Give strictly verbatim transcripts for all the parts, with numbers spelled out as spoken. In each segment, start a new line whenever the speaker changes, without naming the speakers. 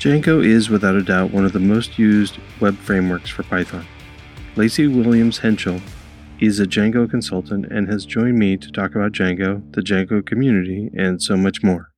Django is, without a doubt, one of the most used web frameworks for Python. Lacey Williams Henschel is a Django consultant and has joined me to talk about Django, the Django community, and so much more.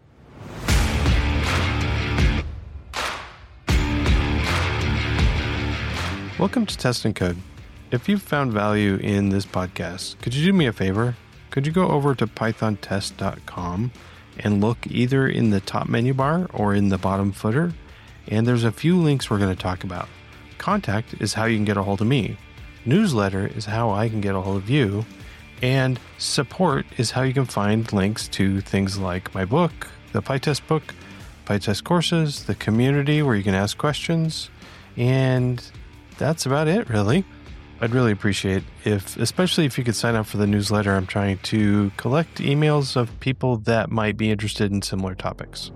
Welcome to Test and Code. If you've found value in this podcast, could you do me a favor? Could you go over to python test dot com and look either in the top menu bar or in the bottom footer? And there's a few links we're going to talk about. Contact is how you can get a hold of me. Newsletter is how I can get a hold of you. And support is how you can find links to things like my book, the PyTest book, PyTest courses, the community where you can ask questions, and that's about it, really. I'd really appreciate if, especially if you could sign up for the newsletter. I'm trying to collect emails of people that might be interested in similar topics.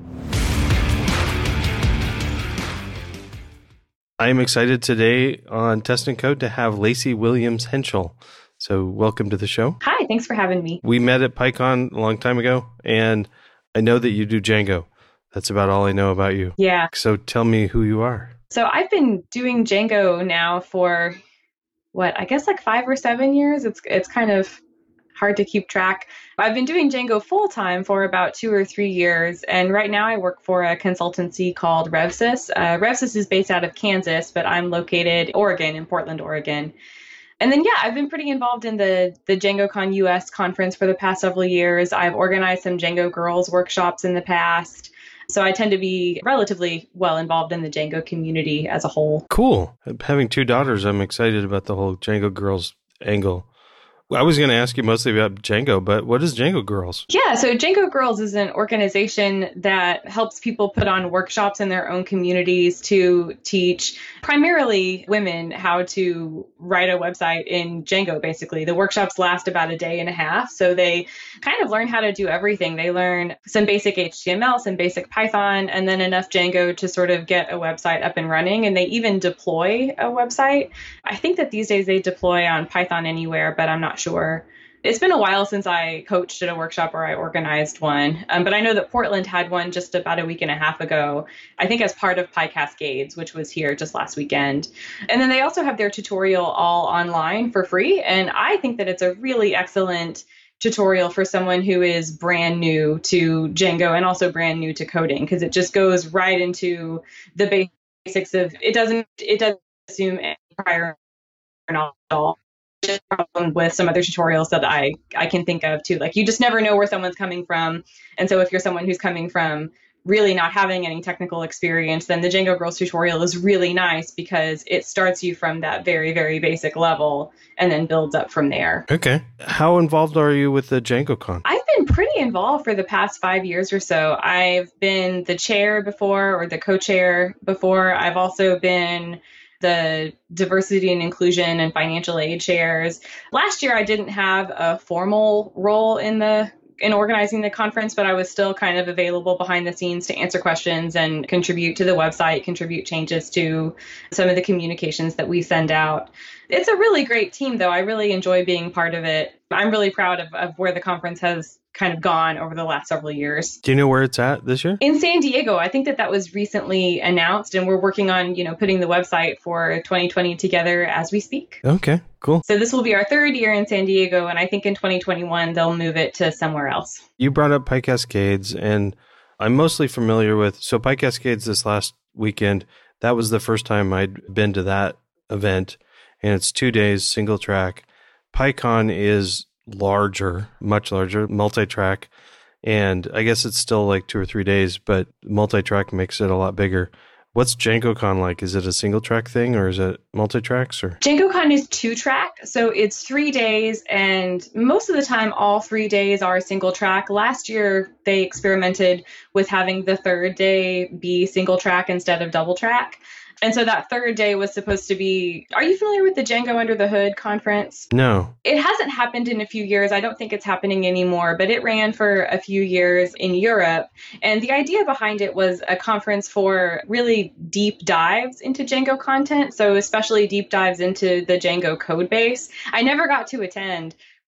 I am excited today on Test and Code to have Lacey Williams Henschel. So welcome to the show.
Hi, thanks for having me.
We met at PyCon a long time ago, and I know that you do Django. That's about all I know about you.
Yeah.
So tell me who you are.
So I've been doing Django now for what, I guess like five or seven years. It's it's kind of hard to keep track. I've been doing Django full time for about two or three years. And right now I work for a consultancy called RevSys. Uh, RevSys is based out of Kansas, but I'm located in Oregon, in Portland, Oregon. And then, yeah, I've been pretty involved in the, the DjangoCon U S conference for the past several years. I've organized some Django Girls workshops in the past. So I tend to be relatively well involved in the Django community as a whole.
Cool. Having two daughters, I'm excited about the whole Django Girls angle. I was going to ask you mostly about Django, but what is Django Girls?
Yeah, so Django Girls is an organization that helps people put on workshops in their own communities to teach primarily women how to write a website in Django, basically. The workshops last about a day and a half, so they kind of learn how to do everything. They learn some basic H T M L, some basic Python, and then enough Django to sort of get a website up and running, and they even deploy a website. I think that these days they deploy on Python Anywhere, but I'm not sure. It's been a while since I coached at a workshop or I organized one, um, but I know that Portland had one just about a week and a half ago, I think as part of PyCascades, which was here just last weekend. And then they also have their tutorial all online for free, and I think that it's a really excellent tutorial for someone who is brand new to Django and also brand new to coding, because it just goes right into the basics of, it doesn't, it doesn't assume any prior knowledge at all. Problem with some other tutorials that I, I can think of too. Like, you just never know where someone's coming from. And so if you're someone who's coming from really not having any technical experience, then the Django Girls tutorial is really nice because it starts you from that very, very basic level and then builds up from there.
Okay. How involved are you with the DjangoCon?
I've been pretty involved for the past five years or so. I've been the chair before, or the co-chair before. I've also been the diversity and inclusion and financial aid chairs. Last year, I didn't have a formal role in the in organizing the conference, but I was still kind of available behind the scenes to answer questions and contribute to the website, contribute changes to some of the communications that we send out. It's a really great team, though. I really enjoy being part of it. I'm really proud of, of where the conference has kind of gone over the last several years.
Do you know where it's at this year?
In San Diego. I think that that was recently announced, and we're working on, you know, putting the website for twenty twenty together as we speak.
Okay, cool.
So this will be our third year in San Diego, and I think in twenty twenty-one, they'll move it to somewhere else.
You brought up PyCascades, and I'm mostly familiar with, so PyCascades this last weekend, that was the first time I'd been to that event, and it's two days, single track. PyCon is larger, much larger, multi-track, and I guess it's still like two or three days, but multi-track makes it a lot bigger. What's DjangoCon like? Is it a single track thing, or is it multi-tracks? Or
DjangoCon is two track, so it's three days, and most of the time, all three days are single track. Last year, they experimented with having the third day be single track instead of double track. And so that third day was supposed to be, are you familiar with the Django Under the Hood conference?
No.
It hasn't happened in a few years. I don't think it's happening anymore, but it ran for a few years in Europe. And the idea behind it was a conference for really deep dives into Django content. So especially deep dives into the Django code base. I never got to attend,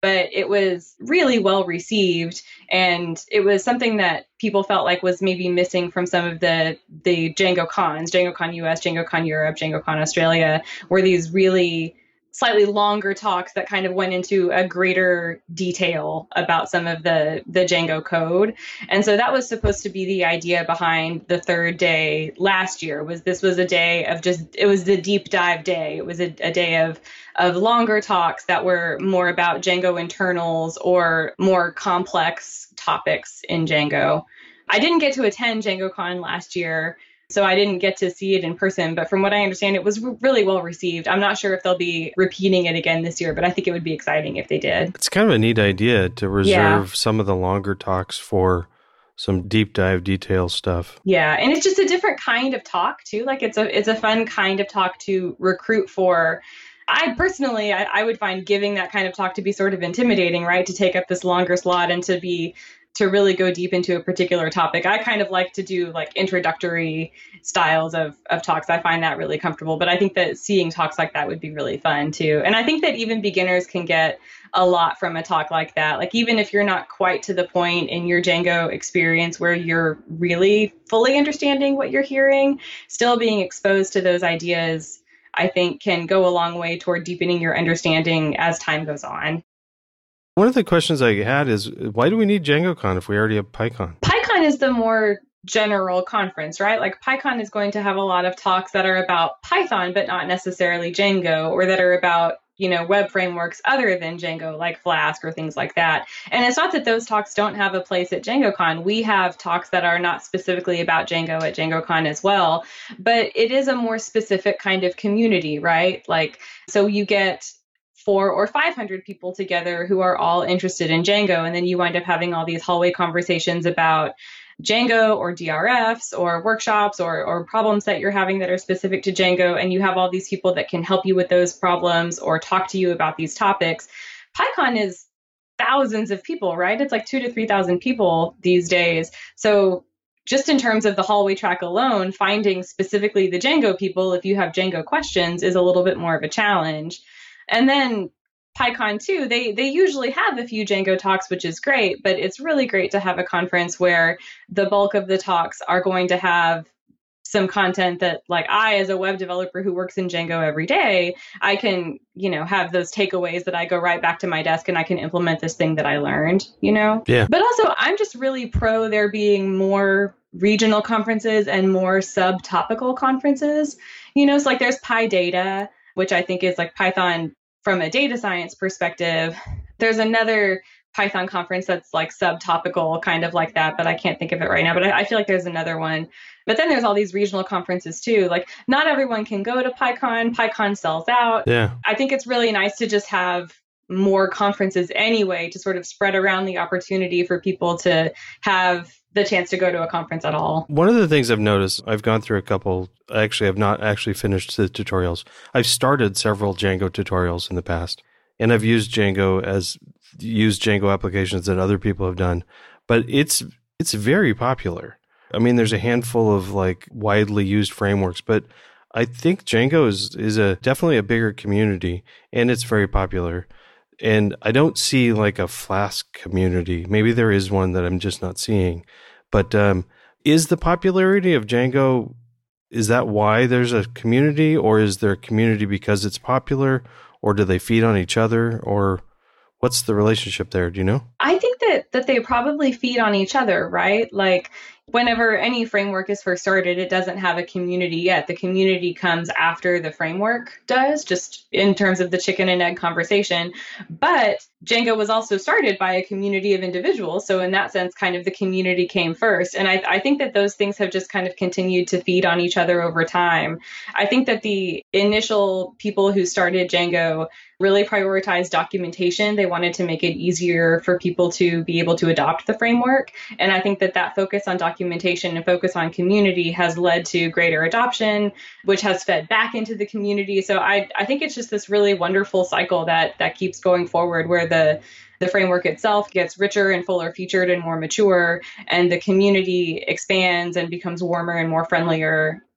but it was really well received. And it was something that people felt like was maybe missing from some of the, the Django cons, DjangoCon U S, DjangoCon Europe, DjangoCon Australia, were these really slightly longer talks that kind of went into a greater detail about some of the, the Django code. And so that was supposed to be the idea behind the third day last year. Was this was a day of just, it was the deep dive day. It was a, a day of, of longer talks that were more about Django internals or more complex topics in Django. I didn't get to attend DjangoCon last year, so I didn't get to see it in person, but from what I understand, it was really well received. I'm not sure if they'll be repeating it again this year, but I think it would be exciting if they did.
It's kind of a neat idea to reserve yeah. some of the longer talks for some deep dive detail stuff.
Yeah, and it's just a different kind of talk too. Like it's a it's a fun kind of talk to recruit for. I personally, I, I would find giving that kind of talk to be sort of intimidating, right? To take up this longer slot and to be to really go deep into a particular topic. I kind of like to do like introductory styles of, of talks. I find that really comfortable, but I think that seeing talks like that would be really fun too. And I think that even beginners can get a lot from a talk like that. Like even if you're not quite to the point in your Django experience where you're really fully understanding what you're hearing, still being exposed to those ideas, I think can go a long way toward deepening your understanding as time goes on.
One of the questions I had is, why do we need DjangoCon if we already have PyCon?
PyCon is the more general conference, right? Like PyCon is going to have a lot of talks that are about Python, but not necessarily Django, or that are about, you know, web frameworks other than Django, like Flask or things like that. And it's not that those talks don't have a place at DjangoCon. We have talks that are not specifically about Django at DjangoCon as well, but it is a more specific kind of community, right? Like, so you get four or five hundred people together who are all interested in Django. And then you wind up having all these hallway conversations about Django or D R Fs or workshops or, or problems that you're having that are specific to Django. And you have all these people that can help you with those problems or talk to you about these topics. PyCon is thousands of people, right? It's like two to three thousand people these days. So just in terms of the hallway track alone, finding specifically the Django people, if you have Django questions, is a little bit more of a challenge. And then PyCon too, they they usually have a few Django talks, which is great, but it's really great to have a conference where the bulk of the talks are going to have some content that, like, I, as a web developer who works in Django every day, I can, you know, have those takeaways that I go right back to my desk and I can implement this thing that I learned, you know?
Yeah.
But also, I'm just really pro there being more regional conferences and more subtopical conferences. You know, it's like there's PyData, which I think is like Python from a data science perspective. There's another Python conference that's like subtopical, kind of like that, but I can't think of it right now. But I, I feel like there's another one. But then there's all these regional conferences too. Like not everyone can go to PyCon. PyCon sells out.
Yeah.
I think it's really nice to just have more conferences anyway to sort of spread around the opportunity for people to have the chance to go to a conference at all.
One of the things I've noticed, I've gone through a couple, actually I've not actually finished the tutorials. I've started several Django tutorials in the past, and I've used Django as, used Django applications that other people have done, but it's it's very popular. I mean, there's a handful of like widely used frameworks, but I think Django is, is a definitely a bigger community, and it's very popular. And I don't see like a Flask community. Maybe there is one that I'm just not seeing. But um, is the popularity of Django, is that why there's a community, or is there a community because it's popular, or do they feed on each other, or what's the relationship there? Do you know?
I think that that they probably feed on each other, right? Like whenever any framework is first started, it doesn't have a community yet. The community comes after the framework does, just in terms of the chicken and egg conversation. But Django was also started by a community of individuals. So in that sense, kind of the community came first. And I, I think that those things have just kind of continued to feed on each other over time. I think that the initial people who started Django really prioritized documentation. They wanted to make it easier for people to be able to adopt the framework. And I think that that focus on documentation and focus on community has led to greater adoption, which has fed back into the community. So I, I think it's just this really wonderful cycle that that keeps going forward, where the the framework itself gets richer and fuller featured and more mature, and the community expands and becomes warmer and more friendlier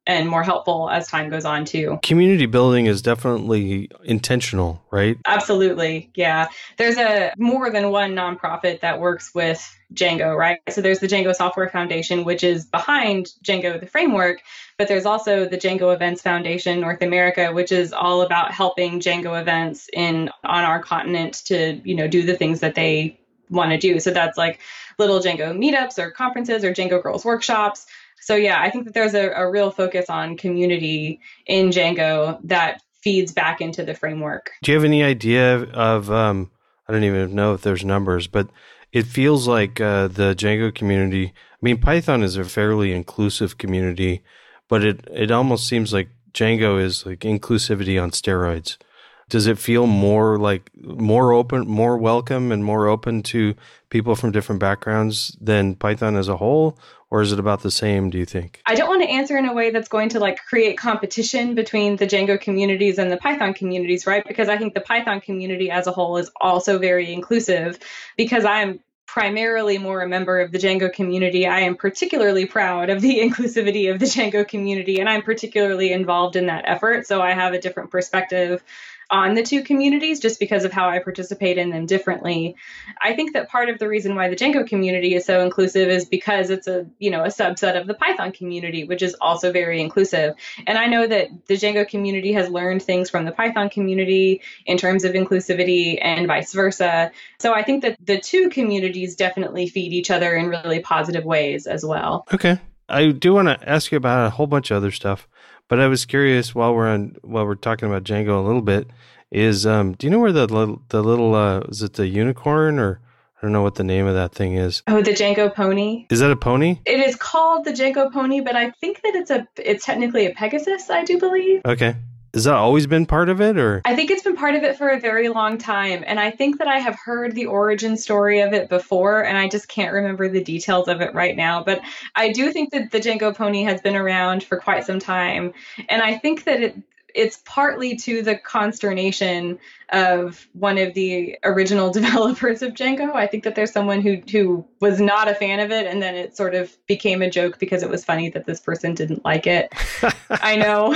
and more helpful as time goes on too.
Community building is definitely intentional, right?
Absolutely. Yeah. There's a more than one nonprofit that works with Django, right? So there's the Django Software Foundation, which is behind Django, the framework, but there's also the Django Events Foundation North America, which is all about helping Django events in on our continent to, you know, do the things that they want to do. So that's like little Django meetups or conferences or Django Girls workshops. So yeah, I think that there's a, a real focus on community in Django that feeds back into the framework.
Do you have any idea of, um, I don't even know if there's numbers, but it feels like uh, the Django community, I mean, Python is a fairly inclusive community, but it, it almost seems like Django is like inclusivity on steroids. Does it feel more like more open, more welcome and more open to people from different backgrounds than Python as a whole? Or is it about the same, do you think?
I don't want to answer in a way that's going to like create competition between the Django communities and the Python communities, right? Because I think the Python community as a whole is also very inclusive. Because I'm primarily more a member of the Django community, I am particularly proud of the inclusivity of the Django community, and I'm particularly involved in that effort. So I have a different perspective on the two communities just because of how I participate in them differently. I think that part of the reason why the Django community is so inclusive is because it's a, you know, a subset of the Python community, which is also very inclusive. And I know that the Django community has learned things from the Python community in terms of inclusivity and vice versa. So I think that the two communities definitely feed each other in really positive ways as well.
Okay. I do want to ask you about a whole bunch of other stuff. But I was curious while we're on while we're talking about Django a little bit is um, do you know where the little the little uh, is it the unicorn or I don't know what the name of that thing is?
Oh, the Django pony.
Is that a pony?
It is called the Django pony, but I think that it's a it's technically a Pegasus, I do believe.
Okay. Has that always been part of it, or?
I think it's been part of it for a very long time. And I think that I have heard the origin story of it before, and I just can't remember the details of it right now. But I do think that the Django pony has been around for quite some time. And I think that it it's partly to the consternation of one of the original developers of Django. I think that there's someone who who was not a fan of it, and then it sort of became a joke because it was funny that this person didn't like it. I know.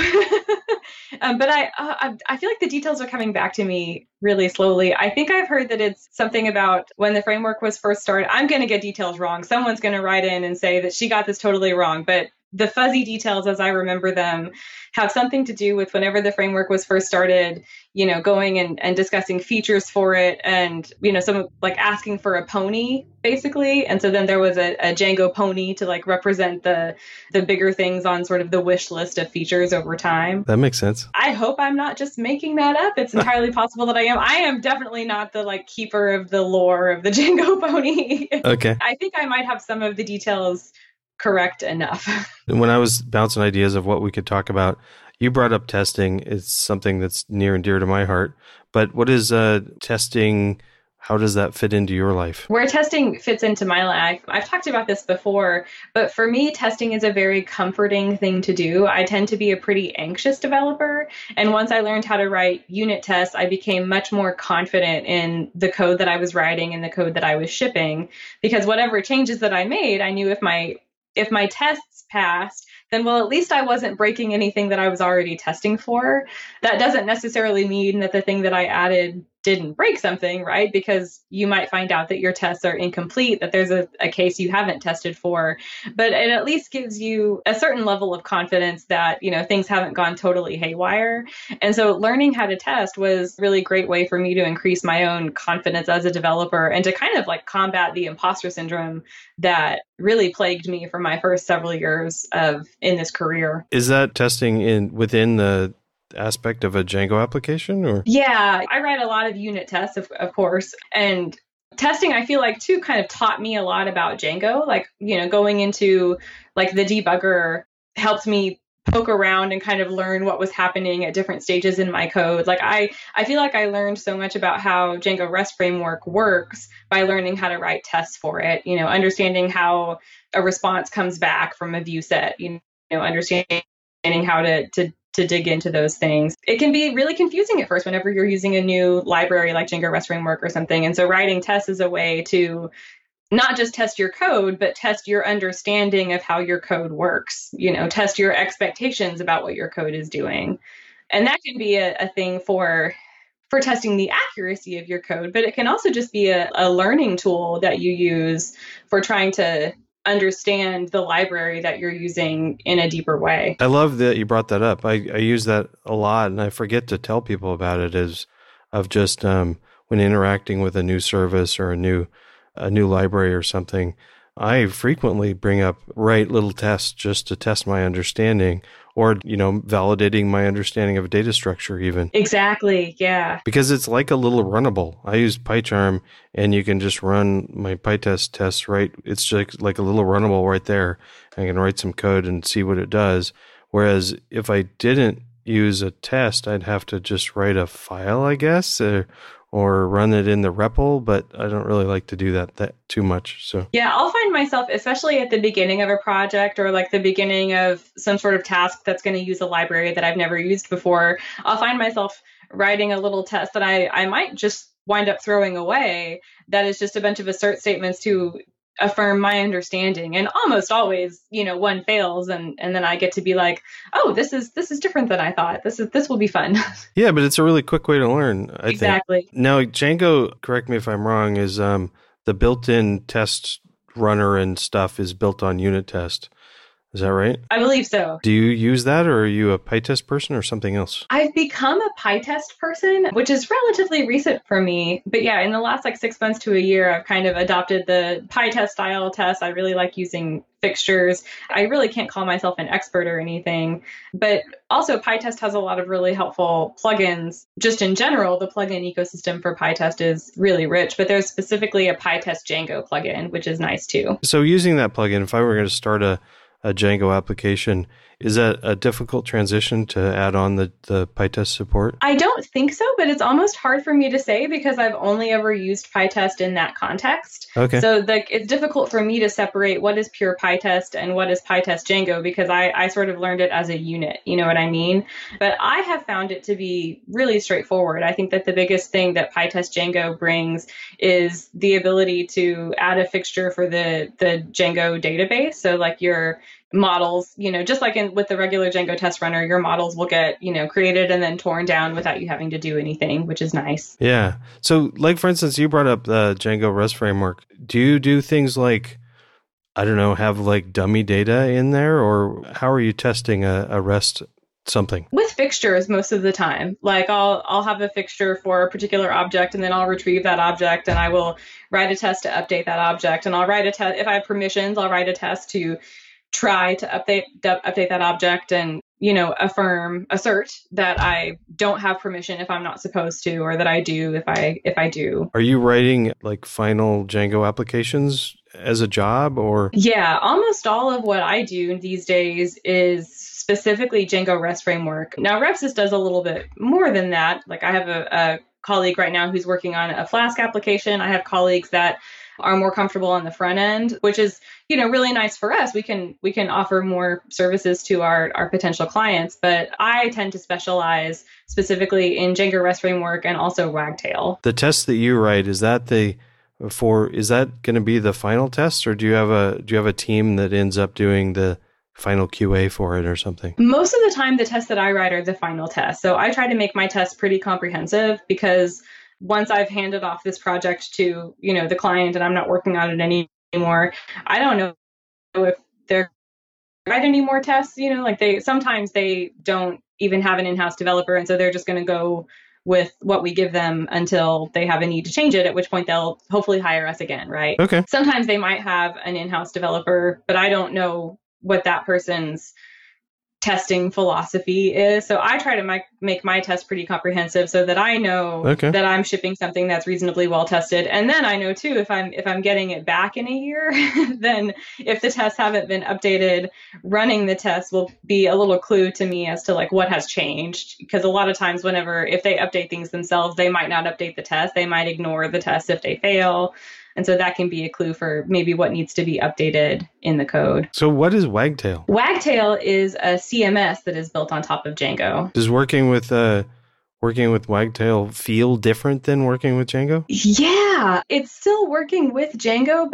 um, but I, uh, I feel like the details are coming back to me really slowly. I think I've heard that it's something about when the framework was first started. I'm going to get details wrong. Someone's going to write in and say that she got this totally wrong, but the fuzzy details as I remember them have something to do with whenever the framework was first started, you know, going and, and discussing features for it and, you know, some like asking for a pony basically. And so then there was a, a Django pony to like represent the the bigger things on sort of the wish list of features over time.
That makes sense.
I hope I'm not just making that up. It's entirely possible that I am. I am definitely not the like keeper of the lore of the Django pony.
Okay.
I think I might have some of the details correct enough.
When I was bouncing ideas of what we could talk about, you brought up testing. It's something that's near and dear to my heart. But what is uh, testing? How does that fit into your life?
Where testing fits into my life, I've talked about this before, but for me, testing is a very comforting thing to do. I tend to be a pretty anxious developer. And once I learned how to write unit tests, I became much more confident in the code that I was writing and the code that I was shipping, because whatever changes that I made, I knew if my if my tests passed, then, well, at least I wasn't breaking anything that I was already testing for. That doesn't necessarily mean that the thing that I added didn't break something, right? Because you might find out that your tests are incomplete, that there's a, a case you haven't tested for, but it at least gives you a certain level of confidence that, you know, things haven't gone totally haywire. And so learning how to test was a really great way for me to increase my own confidence as a developer and to kind of like combat the imposter syndrome that really plagued me for my first several years of in this career.
Is that testing in within the aspect of a Django application, or?
Yeah, I write a lot of unit tests, of, of course, and testing, I feel like, too, kind of taught me a lot about Django. Like, you know, going into like the debugger helped me poke around and kind of learn what was happening at different stages in my code. Like I, I feel like I learned so much about how Django REST framework works by learning how to write tests for it, you know, understanding how a response comes back from a view set, you know, understanding how to, to to dig into those things. It can be really confusing at first whenever you're using a new library like Django REST framework or something. And so writing tests is a way to not just test your code, but test your understanding of how your code works, you know, test your expectations about what your code is doing. And that can be a, a thing for for testing the accuracy of your code, but it can also just be a, a learning tool that you use for trying to understand the library that you're using in a deeper way.
I love that you brought that up. I, I use that a lot, and I forget to tell people about it, is of just um, when interacting with a new service or a new a new library or something, I frequently bring up write little tests just to test my understanding, or, you know, validating my understanding of a data structure even.
Exactly, yeah.
Because it's like a little runnable. I use PyCharm, and you can just run my PyTest tests, right? It's just like a little runnable right there. I can write some code and see what it does. Whereas if I didn't use a test, I'd have to just write a file, I guess, or, or run it in the R E P L, but I don't really like to do that, that too much. So
yeah, I'll find myself, especially at the beginning of a project or like the beginning of some sort of task that's going to use a library that I've never used before, I'll find myself writing a little test that I, I might just wind up throwing away. That is just a bunch of assert statements to affirm my understanding. And almost always, you know, one fails, and and then I get to be like, oh, this is this is different than I thought. This is this will be fun.
Yeah, but it's a really quick way to learn, I
exactly.
think. Now, Django, correct me if I'm wrong, is um, the built-in test runner and stuff is built on unit test. Is that right?
I believe so.
Do you use that, or are you a PyTest person or something else?
I've become a PyTest person, which is relatively recent for me. But yeah, in the last like six months to a year, I've kind of adopted the PyTest style test. I really like using fixtures. I really can't call myself an expert or anything, but also PyTest has a lot of really helpful plugins. Just in general, the plugin ecosystem for PyTest is really rich, but there's specifically a PyTest Django plugin, which is nice too.
So using that plugin, if I were going to start a a Django application, is that a difficult transition to add on the, the PyTest support?
I don't think so, but it's almost hard for me to say because I've only ever used PyTest in that context.
Okay.
So like it's difficult for me to separate what is pure PyTest and what is PyTest Django because I, I sort of learned it as a unit, you know what I mean? But I have found it to be really straightforward. I think that the biggest thing that PyTest Django brings is the ability to add a fixture for the, the Django database. So like your models, you know, just like in with the regular Django test runner, your models will get, you know, created and then torn down without you having to do anything, which is nice.
Yeah. So like, for instance, you brought up the Django REST framework. Do you do things like, I don't know, have like dummy data in there, or how are you testing a, a REST something?
With fixtures most of the time. Like I'll I'll have a fixture for a particular object, and then I'll retrieve that object, and I will write a test to update that object. And I'll write a test, if I have permissions, I'll write a test to try to update update that object and, you know, affirm, assert that I don't have permission if I'm not supposed to, or that I do if I if I do.
Are you writing like final Django applications as a job, or?
Yeah, almost all of what I do these days is specifically Django REST framework. Now, Repsys does a little bit more than that. Like I have a, a colleague right now who's working on a Flask application. I have colleagues that are more comfortable on the front end, which is, you know, really nice for us. We can we can offer more services to our, our potential clients, but I tend to specialize specifically in Django REST framework and also Wagtail.
The test that you write, is that the for is that going to be the final test, or do you have a do you have a team that ends up doing the final Q A for it or something?
Most of the time, the tests that I write are the final test. So I try to make my tests pretty comprehensive because once I've handed off this project to, you know, the client and I'm not working on it any, anymore, I don't know if they're write any more tests, you know, like they, sometimes they don't even have an in-house developer. And so they're just going to go with what we give them until they have a need to change it, at which point they'll hopefully hire us again, right?
Okay.
Sometimes they might have an in-house developer, but I don't know what that person's testing philosophy is. So I try to make, make my test pretty comprehensive so that I know
okay.
that I'm shipping something that's reasonably well tested. And then I know too, if I'm if I'm getting it back in a year, then if the tests haven't been updated, running the test will be a little clue to me as to like what has changed. Because a lot of times whenever, if they update things themselves, they might not update the test. They might ignore the test if they fail. And so that can be a clue for maybe what needs to be updated in the code.
So what is Wagtail?
Wagtail is a C M S that is built on top of Django.
Does working with uh, working with Wagtail feel different than working with Django?
Yeah, it's still working with Django, but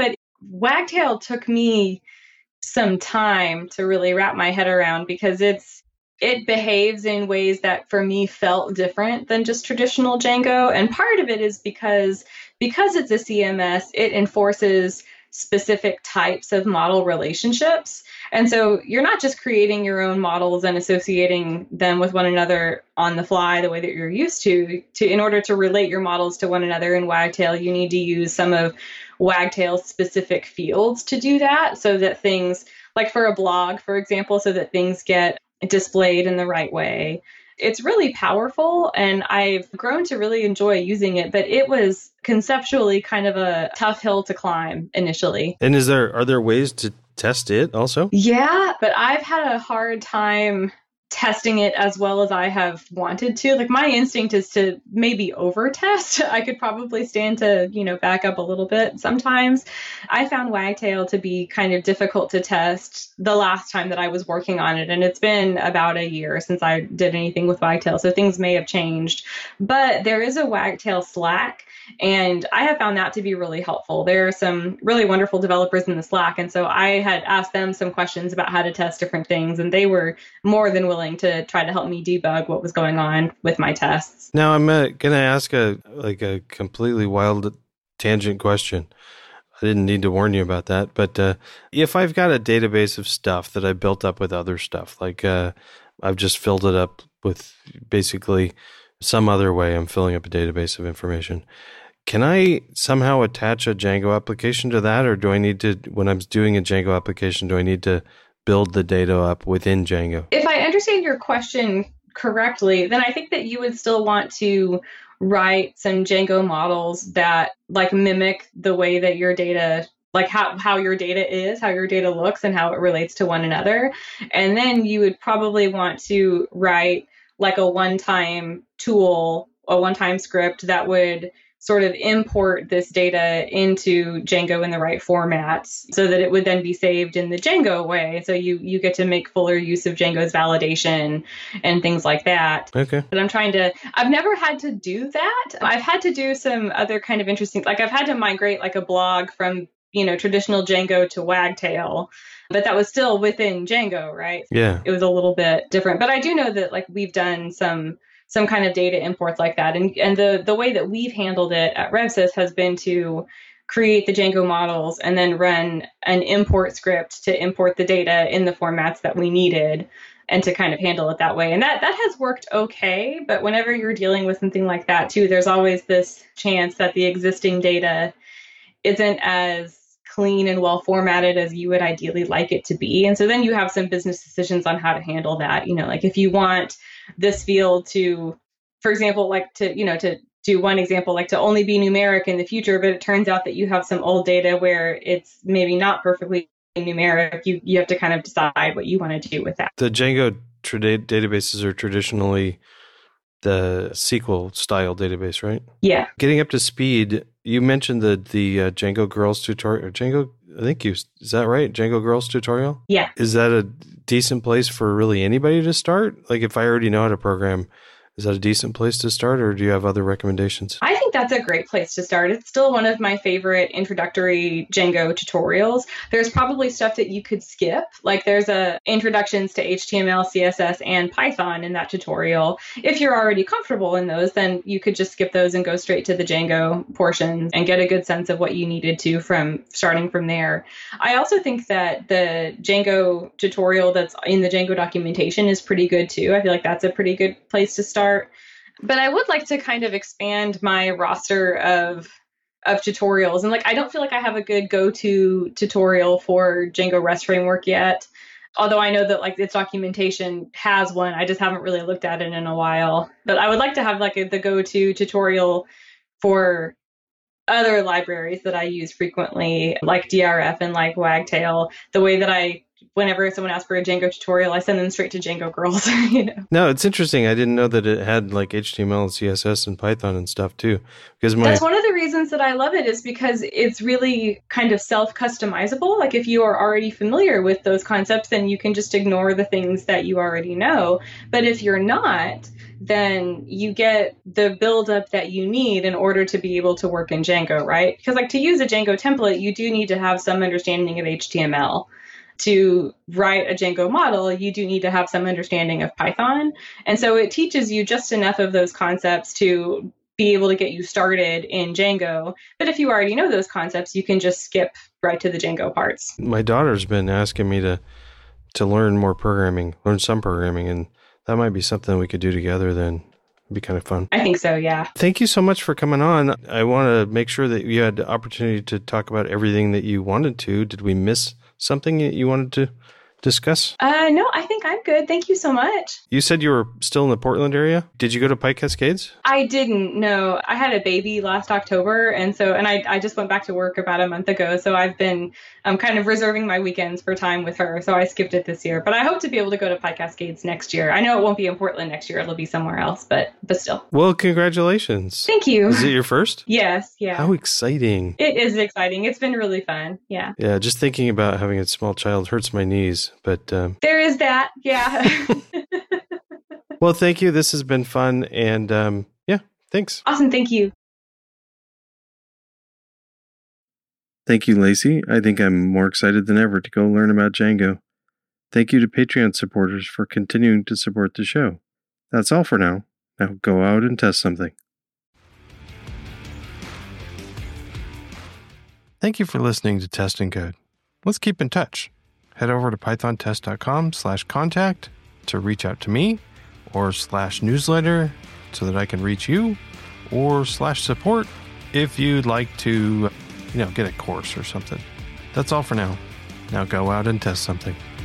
Wagtail took me some time to really wrap my head around because it's it behaves in ways that for me felt different than just traditional Django. And part of it is because because it's a C M S, it enforces specific types of model relationships. And so you're not just creating your own models and associating them with one another on the fly the way that you're used to. To in order to relate your models to one another in Wagtail, you need to use some of Wagtail's specific fields to do that, so that things, like for a blog, for example, so that things get displayed in the right way. It's really powerful, and I've grown to really enjoy using it, but it was conceptually kind of a tough hill to climb initially.
And is there are there ways to test it also?
Yeah, but I've had a hard time testing it as well as I have wanted to. Like, my instinct is to maybe over test. I could probably stand to, you know, back up a little bit sometimes. I found Wagtail to be kind of difficult to test the last time that I was working on it. And it's been about a year since I did anything with Wagtail, so things may have changed. But there is a Wagtail Slack, and I have found that to be really helpful. There are some really wonderful developers in the Slack. And so I had asked them some questions about how to test different things, and they were more than willing to try to help me debug what was going on with my tests.
Now, I'm uh, going to ask a like a completely wild tangent question. I didn't need to warn you about that. But uh, if I've got a database of stuff that I built up with other stuff, like uh, I've just filled it up with basically some other way, I'm filling up a database of information. Can I somehow attach a Django application to that? Or do I need to, when I'm doing a Django application, do I need to build the data up within Django?
If I understand your question correctly, then I think that you would still want to write some Django models that like mimic the way that your data, like how, how your data is, how your data looks, and how it relates to one another. And then you would probably want to write like a one-time tool, a one-time script that would sort of import this data into Django in the right formats so that it would then be saved in the Django way. So you, you get to make fuller use of Django's validation and things like that.
Okay.
But I'm trying to, I've never had to do that. I've had to do some other kind of interesting, like I've had to migrate like a blog from, you know, traditional Django to Wagtail, but that was still within Django, right?
Yeah.
It was a little bit different, but I do know that like we've done some some kind of data imports like that. And and the, the way that we've handled it at RevSys has been to create the Django models and then run an import script to import the data in the formats that we needed and to kind of handle it that way. And that, that has worked okay. But whenever you're dealing with something like that too, there's always this chance that the existing data isn't as clean and well formatted as you would ideally like it to be. And so then you have some business decisions on how to handle that. You know, like if you want this field to, for example, like to, you know, to do one example, like to only be numeric in the future, but it turns out that you have some old data where it's maybe not perfectly numeric, you, you have to kind of decide what you want to do with that.
The Django tra- databases are traditionally the S Q L style database, right?
Yeah.
Getting up to speed, you mentioned the the uh, Django Girls tutorial. Django, I think you, is that right? Django Girls tutorial?
Yeah.
Is that a decent place for really anybody to start? Like if I already know how to program, is that a decent place to start, or do you have other recommendations?
I think that's a great place to start. It's still one of my favorite introductory Django tutorials. There's probably stuff that you could skip. Like there's a introductions to H T M L, C S S, and Python in that tutorial. If you're already comfortable in those, then you could just skip those and go straight to the Django portions and get a good sense of what you needed to from starting from there. I also think that the Django tutorial that's in the Django documentation is pretty good too. I feel like that's a pretty good place to start. But I would like to kind of expand my roster of of tutorials. And like, I don't feel like I have a good go-to tutorial for Django REST framework yet. Although I know that like its documentation has one. I just haven't really looked at it in a while. But I would like to have like a, the go-to tutorial for other libraries that I use frequently, like D R F and like Wagtail, the way that I whenever someone asks for a Django tutorial, I send them straight to Django Girls. You know?
No, it's interesting. I didn't know that it had like H T M L and C S S and Python and stuff too. Because my
That's one of the reasons that I love it, is because it's really kind of self-customizable. Like if you are already familiar with those concepts, then you can just ignore the things that you already know. But if you're not, then you get the buildup that you need in order to be able to work in Django, right? Because like to use a Django template, you do need to have some understanding of H T M L. To write a Django model, you do need to have some understanding of Python. And so it teaches you just enough of those concepts to be able to get you started in Django. But if you already know those concepts, you can just skip right to the Django parts.
My daughter's been asking me to to learn more programming, learn some programming, and that might be something we could do together then. It'd be kind of fun.
I think so, yeah.
Thank you so much for coming on. I want to make sure that you had the opportunity to talk about everything that you wanted to. Did we miss something that you wanted to discuss?
Uh, no, I think I'm good. Thank you so much.
You said you were still in the Portland area. Did you go to Pike Cascades?
I didn't. No, I had a baby last October. And so, and I, I just went back to work about a month ago. So I've been um, kind of reserving my weekends for time with her. So I skipped it this year, but I hope to be able to go to Pike Cascades next year. I know it won't be in Portland next year. It'll be somewhere else, but, but still.
Well, congratulations.
Thank you.
Is it your first?
Yes. Yeah.
How exciting.
It is exciting. It's been really fun. Yeah.
Yeah. Just thinking about having a small child hurts my knees, but um,
there is that. Yeah.
Well, thank you. This has been fun. And um, yeah, thanks.
Awesome. Thank you.
Thank you, Lacey. I think I'm more excited than ever to go learn about Django. Thank you to Patreon supporters for continuing to support the show. That's all for now. Now go out and test something. Thank you for listening to Test and Code. Let's keep in touch. Head over to pythontest.com slash contact to reach out to me, or slash newsletter so that I can reach you, or slash support if you'd like to, you know, get a course or something. That's all for now. Now go out and test something.